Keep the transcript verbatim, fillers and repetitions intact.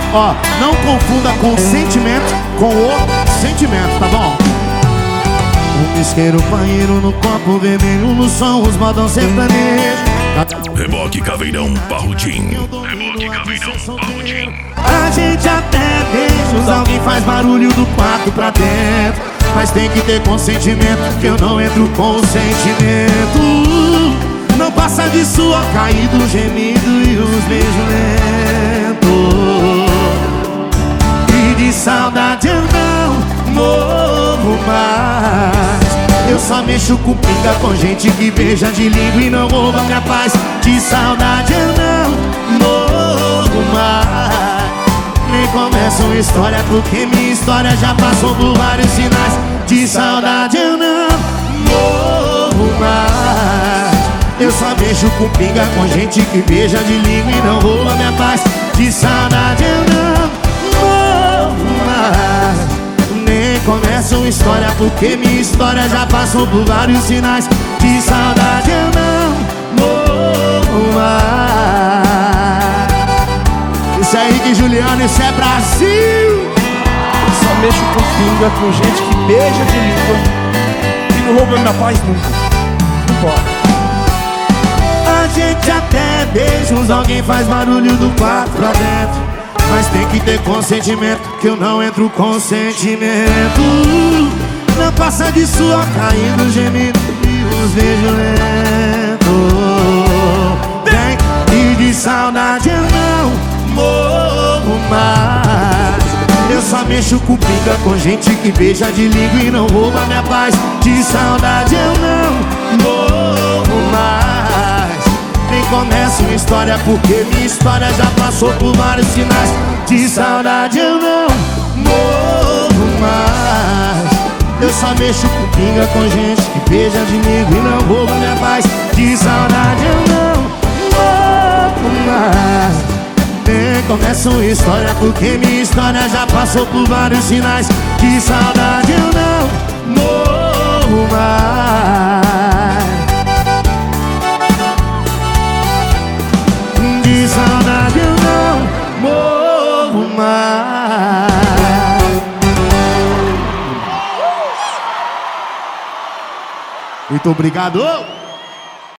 Ó, não confunda consentimento com o sentimento, tá bom? Um isqueiro, banheiro no copo vermelho, no som, os modão sertanejo. Reboque Caveirão Parrudim. Reboque Caveirão Parrudim. A gente até beijos, alguém faz barulho do quarto pra dentro, mas tem que ter consentimento, que eu não entro com sentimento. Não passa de suor caído, gemido e os beijos lentos. E de saudade eu não morro mais. Eu só mexo com pinga com gente que beija de língua e não rouba minha paz. De saudade eu não morro mais. Nem começa uma história porque minha história já passou por vários sinais. De saudade eu não morro mais. Eu só mexo com pinga com gente que beija de língua e não rouba minha paz. De saudade eu não morro mais. Nem começa uma história porque minha história já passou por vários sinais. De saudade eu não morro mais. Isso aí que Juliano, isso é Brasil. Só mexo com pinga com gente que beija de língua e não rouba minha paz nunca. Não pode. A gente até beijos, alguém faz barulho do quarto pra dentro, mas tem que ter consentimento, que eu não entro com sentimento. Não passa de suor caindo, gemido e os beijos lentos. Vem, e de saudade eu não morro mais. Eu só mexo com pinga com gente que beija de língua e não rouba minha paz. De saudade eu não morro mais. Nem começa uma história porque minha história já passou por vários sinais. De saudade eu não morro mais. Eu só mexo com pinga com gente que beija de língua e não rouba minha paz. De saudade eu não morro mais. Nem começa uma história porque minha história já passou por vários sinais. De saudade eu não morro mais. De saudade eu não morro mais. Muito obrigado.